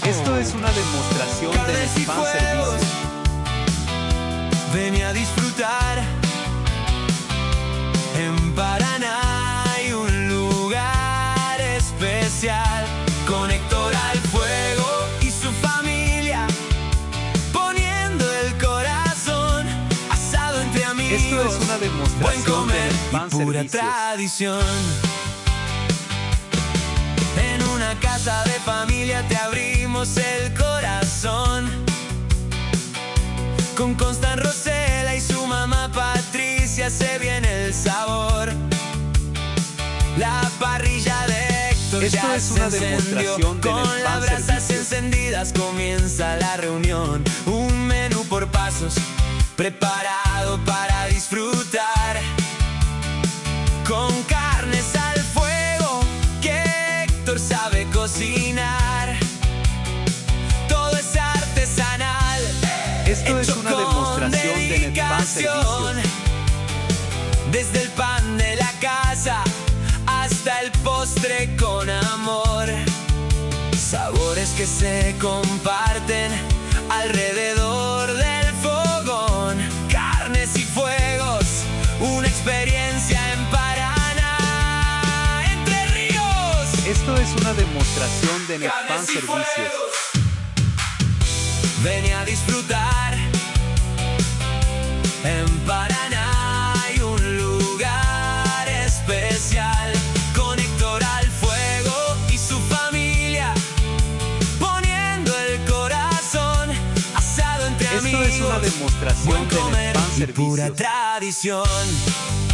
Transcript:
Esto es una demostración de Carnes y Netpan fuegos. Servicios. Ven a disfrutar. En Paraná hay un lugar especial con Héctor al fuego y su familia, poniendo el corazón, asado entre amigos. Esto es una Buen demostración de comer Netpan y pura Servicios. tradición. En una casa de familia te abrimos el corazón, con Constan Rosela y su mamá Patricia se viene el sabor. La parrilla de Héctor Esto ya es se una encendió. demostración de Con Netpan las brasas Servicios. encendidas comienza la reunión. Un menú por pasos, preparado para disfrutar. Con carnes al fuego que Héctor sabe cocinar. Todo es artesanal. Esto es Hecho una con demostración de Netpan dedicación. Servicios. Desde el pan de la casa hasta el postre con amor. Sabores que se comparten alrededor del fogón. Carnes y fuegos, una experiencia en Paraná. Entre Ríos. Esto es una demostración de Netpan Carnes y Servicios. fuegos. Ven a disfrutar. En Paraná hay un lugar especial con Héctor al fuego y su familia, poniendo el corazón, asado entre Esto amigos. es una demostración Buen de comer Netpan y pura Servicios. tradición.